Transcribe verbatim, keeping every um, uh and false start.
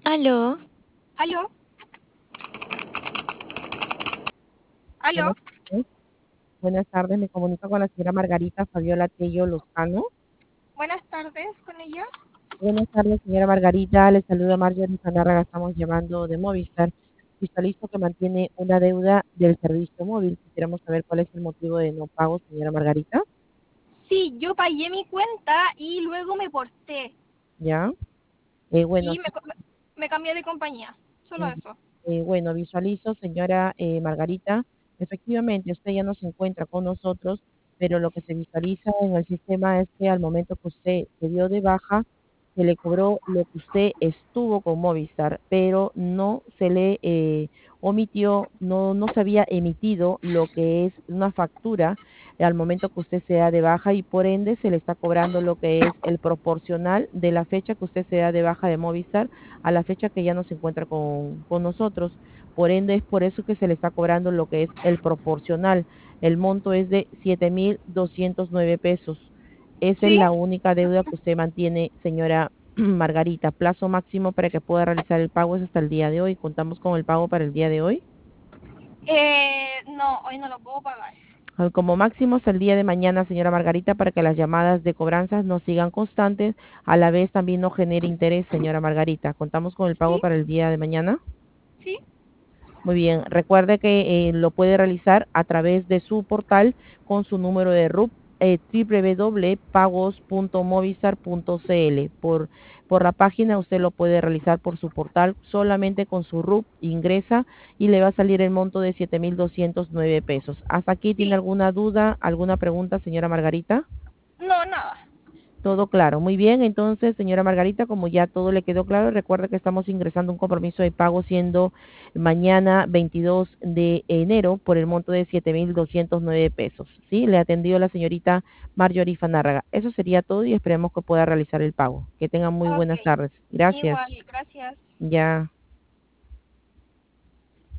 Aló, Aló, aló. Buenas tardes. Buenas tardes, me comunico con la señora Margarita Fabiola Tello Lozano. Buenas tardes con ella. Buenas tardes, señora Margarita. Le saluda Marjorie Fanárraga. Estamos llamando de Movistar. Visualizo que mantiene una deuda del servicio móvil. Quisiéramos saber cuál es el motivo de no pago, señora Margarita. Sí, yo pagué mi cuenta y luego me porté Ya. Eh, bueno, y me, me, me cambié de compañía. Solo Mm, eso. eh, bueno, visualizo, señora eh, Margarita, efectivamente usted ya no se encuentra con nosotros, pero lo que se visualiza en el sistema es que al momento que usted se dio de baja, se le cobró lo que usted estuvo con Movistar, pero no se le eh, omitió, no, no se había emitido lo que es una factura al momento que usted se da de baja y por ende se le está cobrando lo que es el proporcional de la fecha que usted se da de baja de Movistar a la fecha que ya no se encuentra con, con nosotros. Por ende, es por eso que se le está cobrando lo que es el proporcional. El monto es de siete mil doscientos nueve pesos. Esa es ¿Sí? la única deuda que usted mantiene, señora Margarita. Plazo máximo para que pueda realizar el pago es hasta el día de hoy. Contamos con el pago para el día de hoy. Eh, no, hoy no lo puedo pagar. Ah, como máximo hasta el día de mañana, señora Margarita, para que las llamadas de cobranzas no sigan constantes, a la vez también no genere interés, señora Margarita. ¿Contamos con el pago ¿Sí? para el día de mañana? ¿Sí? Muy bien, recuerde que eh, lo puede realizar a través de su portal con su número de R U P, eh, w w w punto pagos punto movistar punto c l. Por, por la página usted lo puede realizar por su portal solamente con su R U P, ingresa y le va a salir el monto de siete mil doscientos nueve pesos. ¿Hasta aquí tiene Sí. alguna duda, alguna pregunta, señora Margarita? No, nada. Todo claro, muy bien. Entonces, señora Margarita, como ya todo le quedó claro, recuerda que estamos ingresando un compromiso de pago siendo mañana veintidós de enero por el monto de siete mil doscientos nueve pesos. ¿Sí? Le atendió la señorita Marjorie Fanárraga. Eso sería todo y esperemos que pueda realizar el pago. Que tengan muy Ok. buenas tardes. Gracias. Igual, gracias. Ya.